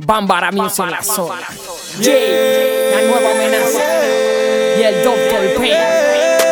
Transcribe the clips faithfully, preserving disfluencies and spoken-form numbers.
Bambara Music en la zona. Yeah, la nueva amenaza. Y el doctor P.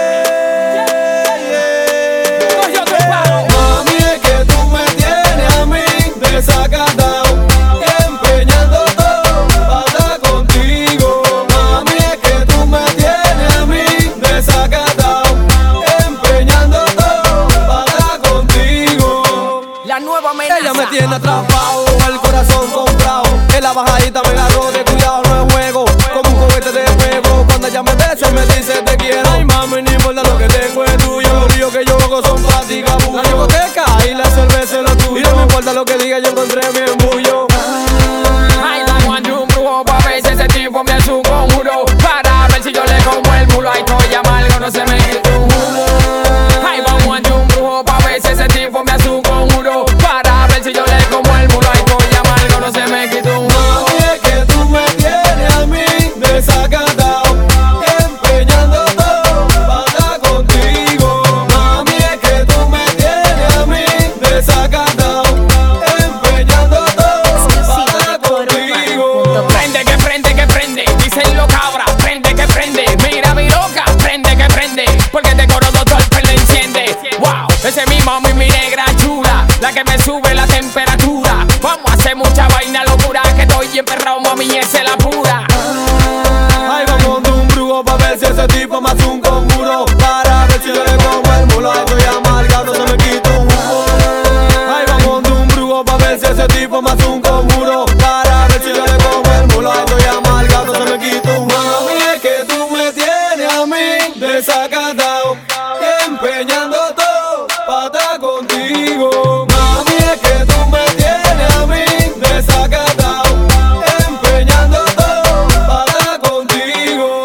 Mami, es que tú me tienes a mí desacatado, empeñando todo para estar contigo. Mami, es que tú me tienes a mí desacatado, empeñando todo para estar contigo. La nueva amenaza. Ella me tiene atrapado, el corazón comprado. En la bajadita me agarró de cuidado, no es juego. Como un cohete de fuego. Cuando ella me besa y me dice te quiero. Ay mami, no importa lo que tengo es tuyo. Los ríos que yo hago son prácticas. La discoteca y la cerveza es lo tuyo. Y no me importa lo que diga, yo encontré mi embullo. Ay, vamos a un brujo pa' ver si ese tipo me hace un conjuro. Para ver si yo le como el mulo. Ay, estoy amargo, no se me quita un jugo. Ay, vamos a un brujo pa' ver si ese tipo me hace un conjuro. Para ver si yo le como el mulo. Ay, estoy amargo, no se me quita un jugo. Mami, es que tú me tienes a mí desacatado, empeñando todo para estar contigo. Mami, es que tú me tienes a mí desacatado, empeñando todo para estar contigo. Prende que prende que prende, dicen los cabras, prende que prende. Mira mi loca, prende que prende, porque te coro doctor P le enciende. Wow, ese es mi mami, mi negra chula, la que me sube la temperatura. Vamos a hacer mucha vaina locura, que estoy emperrado, mami, esa es la pura. Ay, vamos de un brujo pa' ver si ese tipo me hace un conjuro. Para ver si yo le como el mulo. Ay, estoy amargado, se me quita un jugo. Ay, vamos de un brujo pa' ver si ese tipo me hace un conjuro. Para ver si yo le como el mulo. Ay, estoy amargado, se me quita un jugo. Mami, es que tú me tienes a mí desacatado, empeñando todo pa' estar contigo. Mami, es que tú me tienes a mí desacatado, empeñando todo para estar contigo.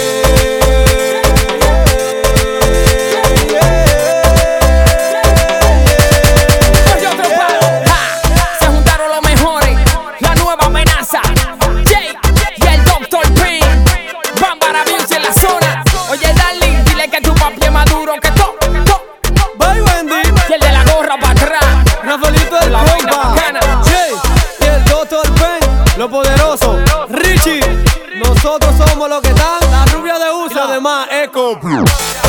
Oye, otro palo. Ja, se juntaron los mejores, la nueva amenaza. Jake y el doctor P. Bambara Music en la zona. Oye, darling, dile que tu papi es maduro, que to, to. Bye, Wendy. Y el de la gorra para atrás. Rafaelito el La vaina compa, bacana. Jay y el doctor Pen, lo poderoso, Richie. Nosotros somos los que están, la rubia de uso, además Eco.